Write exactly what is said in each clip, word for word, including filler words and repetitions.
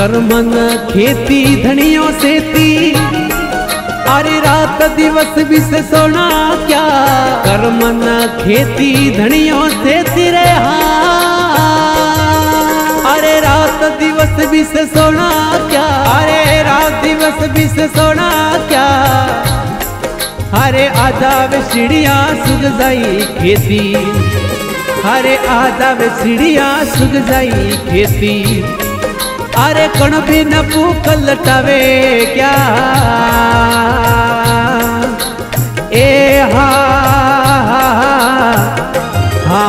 Karman खेती धनियों सेती, अरे रात दिवस विष सोना क्या। कर्मन खेती धनियों सेती रे हाँ, अरे रात दिवस विष सोना क्या। अरे रात दिवस विष सोना क्या। अरे आजावे चिड़िया सुग जाई खेती, अरे आजावे चिड़िया सुग जाई खेती। अरे कण भी न भूख लटावे क्या। ए हा हा,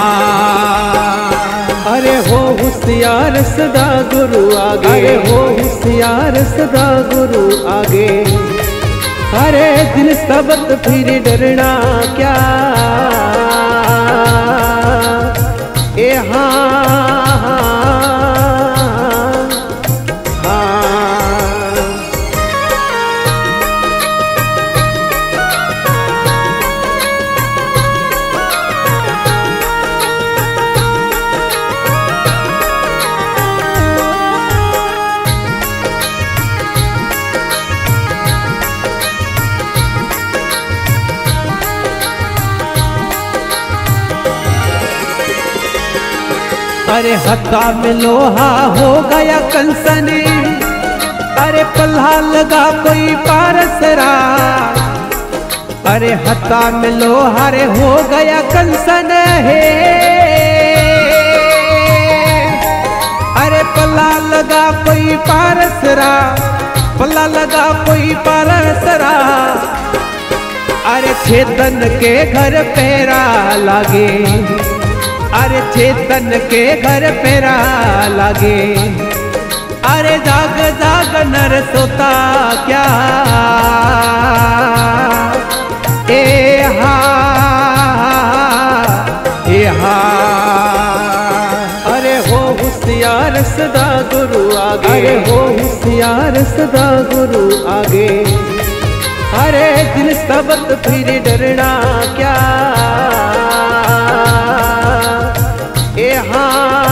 अरे हो होशियार सदा गुरु आगे। अरे हो होशियार सदा गुरु आगे। अरे दिन सबक फिर डरना क्या। ए हाँ अरे हत्था में लोहा हो गया कंसने, अरे पल्हा लगा कोई पारसरा। अरे हत्था में लोहा रे हो गया कंसन है। अरे पल्ला लगा कोई पारसरा, पल्ला लगा कोई पारसरा। अरे चेतन के घर पैरा लागे, अरे चेतन के घर पैरा लागे। अरे जाग जाग नर सोता क्या। ए हा ए हा, अरे हो होशियार सदा गुरु आगे। अरे हो होशियार सदा गुरु आगे। अरे दिन सबक फिर डरना क्या। ए हाँ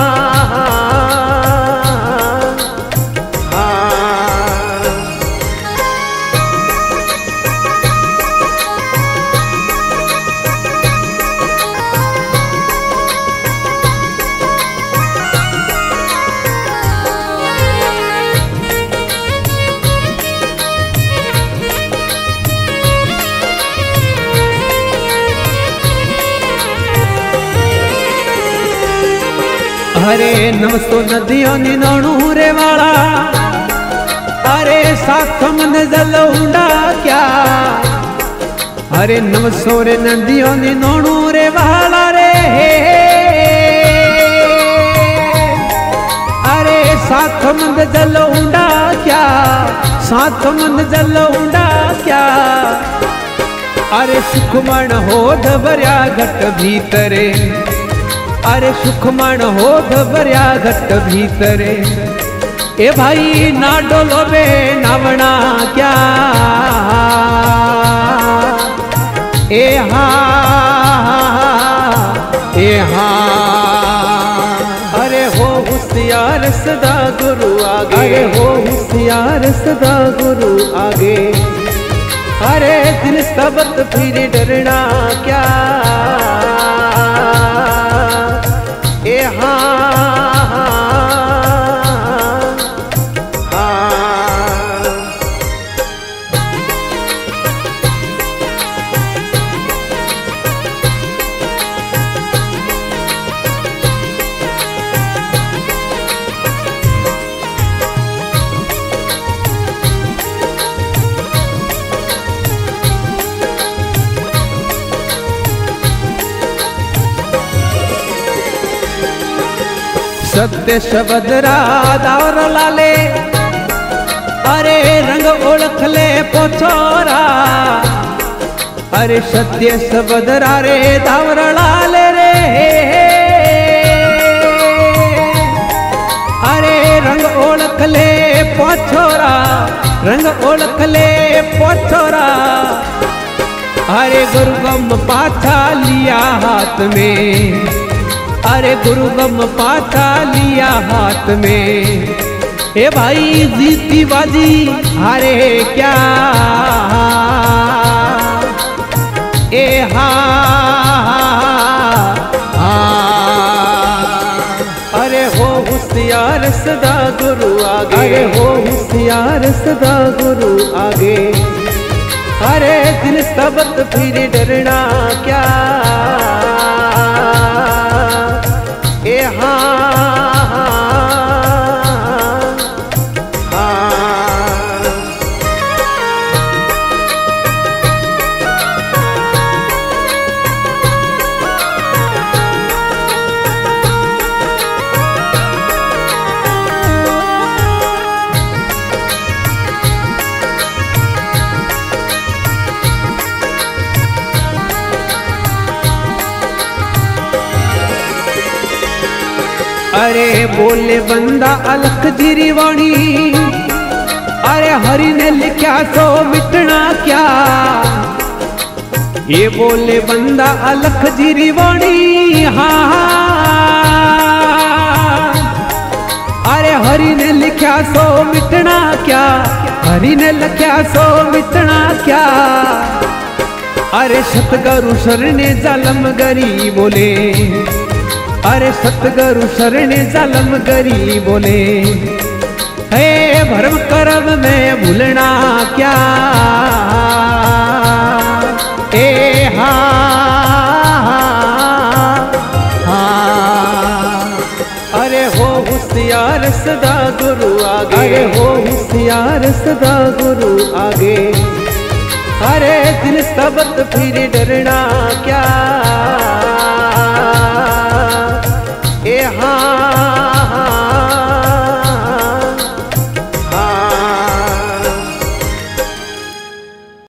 अरे नमस्तो नदियों निनोणू रे वाला। अरे साथ मन जल उड़ा क्या। अरे नमस्तो रे नदियों निनोणू रे वाला रे। अरे साथ मन जल उड़ा क्या, साथ मन जल उड़ा क्या। अरे सुखमण हो धबर्या घट भीतरे, अरे सुखमण हो धबर्या घट भीतरे। ए भाई ना डोलो बे नावना क्या। ए हा ए हा, अरे हो होशियार सदा गुरु आगे। अरे हो होशियार सदा गुरु आगे। अरे दिन सबक फिर डरना क्या। ए हाँ सत्य शबदरा दावर लाले। अरे रंग ओळख ले पोछोरा। अरे सत्य शबदरा रे दावर लाले रे। अरे रंग ओळख ले पोछोरा, रंग ओळख ले पोछोरा। अरे गुरुगम पाछा लिया हाथ में, अरे गुरुगम पाछा लिया हाथ में। ए भाई जीती बाजी हारे क्या ए हा, हा अरे हो होशियार सदा गुरु आगे, अरे हो होशियार सदा गुरु आगे। अरे दिल सबक फिर डरना क्या ए हा, हा, अरे बोले बंदा अलख जीरी वाणी, अरे हरि ने लिखा तो मिटना क्या। ये बोले बंदा अलख जीरी वाणी, हाँ अरे हरि ने लिखा सो मिटना क्या, हरि ने लिखा सो मिटना क्या। अरे सतगुरु शरणे जालम गरी बोले, अरे सतगुरु शरणे जालम गरी बोले। हे भरम करम में भूलना क्या ए हा, हा अरे हो होशियार सदा गुरु आगे, अरे हो होशियार सदा गुरु आगे। अरे दिल सबक फिर डरना क्या ए हा।